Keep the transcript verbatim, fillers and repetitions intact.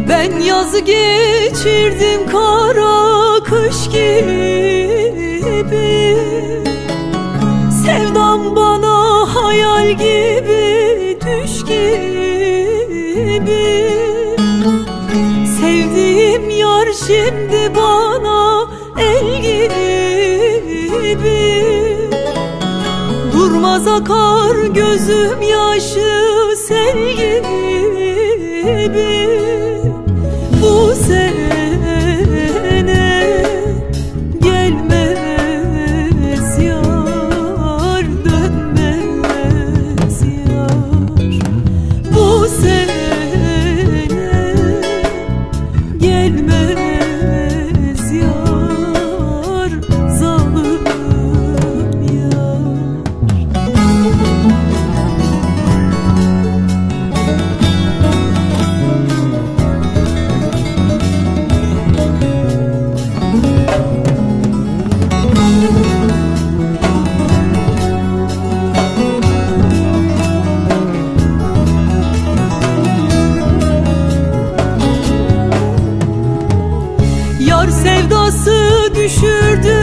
Ben yazı geçirdim kara kış gibi. Sevdam bana hayal gibi, düş gibi. Sevdiğim yar şimdi bana el gibi. Durmaz akar gözüm yaşı sel gibi. Bu sene gelmez yar, dönmez yar. Bu sene gelmez yar, zalim yar. Yar sevdası düşürdü